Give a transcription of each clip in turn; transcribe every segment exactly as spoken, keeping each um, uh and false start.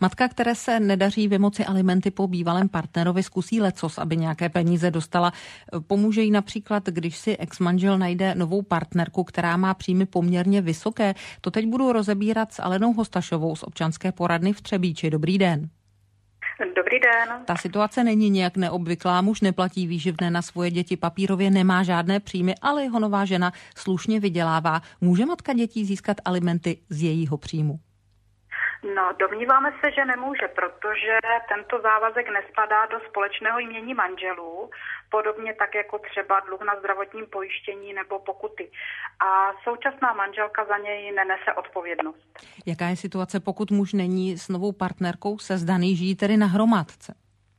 Matka, které se nedaří vymoci alimenty po bývalém partnerovi, zkusí lecos, aby nějaké peníze dostala. Pomůže jí například, když si ex-manžel najde novou partnerku, která má příjmy poměrně vysoké. To teď budu rozebírat s Alenou Hostašovou z občanské poradny v Třebíči. Dobrý den. Dobrý den. Ta situace není nějak neobvyklá, muž neplatí výživné na svoje děti, papírově nemá žádné příjmy, ale jeho nová žena slušně vydělává. Může matka dětí získat alimenty z jejího příjmu? No, domníváme se, že nemůže, protože tento závazek nespadá do společného jmění manželů, podobně tak jako třeba dluh na zdravotním pojištění nebo pokuty. A současná manželka za něj nenese odpovědnost. Jaká je situace, pokud muž není s novou partnerkou sezdaný, žijí tedy na hromádce?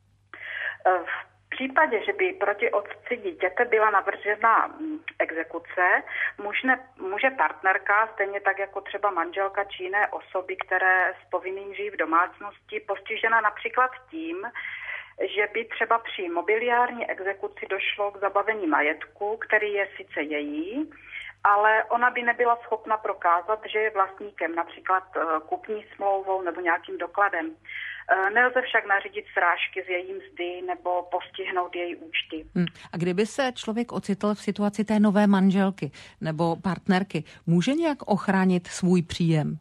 V případě, že by proti otci dítěte byla navržena exekuce, může, může partnerka, stejně tak jako třeba manželka či jiné osoby, které s povinným žijí v domácnosti, postižena například tím, že by třeba při mobiliární exekuci došlo k zabavení majetku, který je sice její, ale ona by nebyla schopna prokázat, že je vlastníkem, například kupní smlouvou nebo nějakým dokladem. Nelze však nařídit srážky z její mzdy nebo postihnout její účty. Hmm. A kdyby se člověk ocitl v situaci té nové manželky nebo partnerky, může nějak ochránit svůj příjem?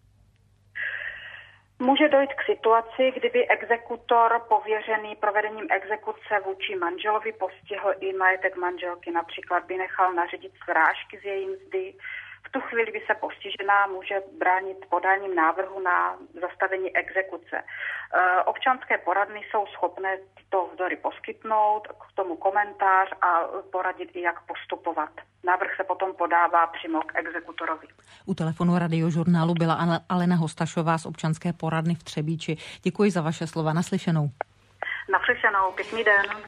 Může dojít k situaci, kdyby exekutor pověřený provedením exekuce vůči manželovi postihl i majetek manželky, například by nechal nařídit srážky z její mzdy. V tu chvíli by se postižená může bránit podáním návrhu na zastavení exekuce. Občanské poradny jsou schopné tyto vzory poskytnout, k tomu komentář a poradit i, jak postupovat. Návrh se potom podává přímo k exekutorovi. U telefonu Radiožurnálu byla Alena Hostašová z občanské poradny v Třebíči. Děkuji za vaše slova. Naslyšenou. Naslyšenou. Pěkný den.